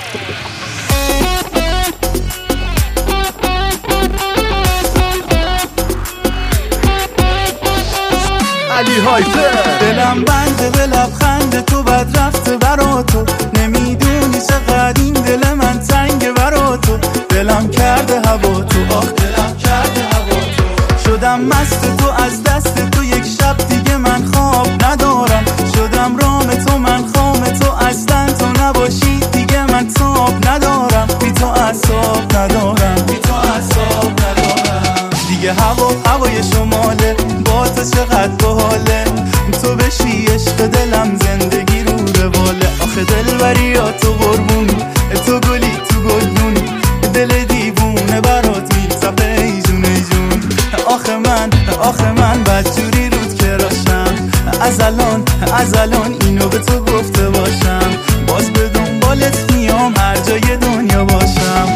علی هایپر. دلم بنده به لبخند تو بد رفته برا تو، نمیدونی چقدر این دل من تنگه برا تو. دلم کرده هوا تو، آخ دلم کرده هوا تو. شدم مست تو از دست تو، یک شب دیگه من خواب ندارم. شدم رام تو، من خام تو، اصلا تو نباشی دیگه من تاب ندارم. بی تو اعصاب ندارم، بی تو اعصاب ندارم. دیگه هوای شماله، با تو چقدر باحاله. تو بشی عشق دلم، زندگی رو رواله. آخه دلبری ها تو قربونی، تو گلی تو گلدونی. دل دیوونه برات میتپه ای جون ای جون. آخه من بدجوری رود کراشم. از الان اینو به تو گفته باشم. باز به دنبالت میام هر جای دنیا باشم.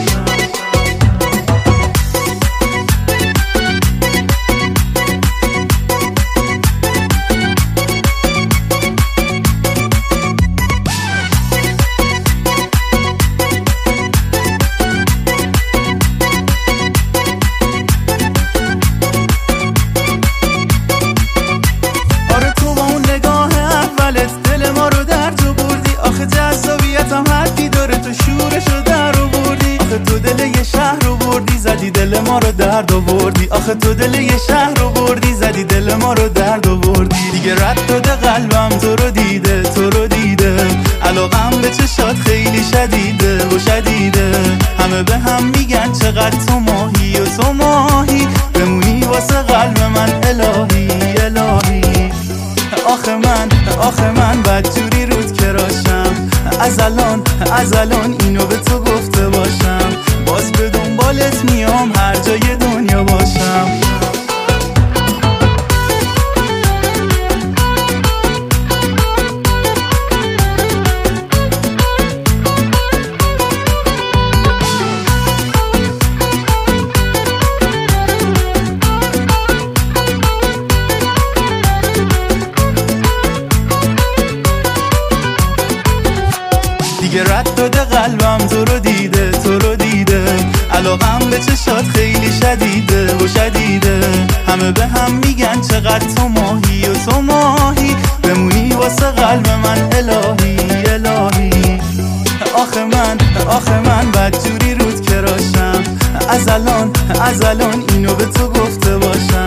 جذابیتم حدی داره، تو شورشو در آوردی. آخه تو دل یه شهر رو بردی، زدی دل ما رو درد آوردی. آخه تو دل یه شهر رو بردی، زدی دل ما رو درد آوردی. دیگه رد داده قلبم تو رو دیده، تو رو دیده. علاقم به چشات خیلی شدیده و شدیده. همه به هم میگن چقدر تو ماهی و تو ماهی، بمونی واسه قلب من الهی الهی. آخه من بدجوری رود کراشم. از الان اینو به تو گفته باشم. باز به دنبالت میام هر جای دنیا باشم. دیگه رد داده قلبم تو رو دیده، تو رو دیده. علاقم به چشات خیلی شدیده و شدیده. همه به هم میگن چقدر تو ماهی و تو ماهی، بمونی واسه قلب من الهی الهی. آخه من بدجوری رود کراشم. از الان اینو به تو گفته باشم.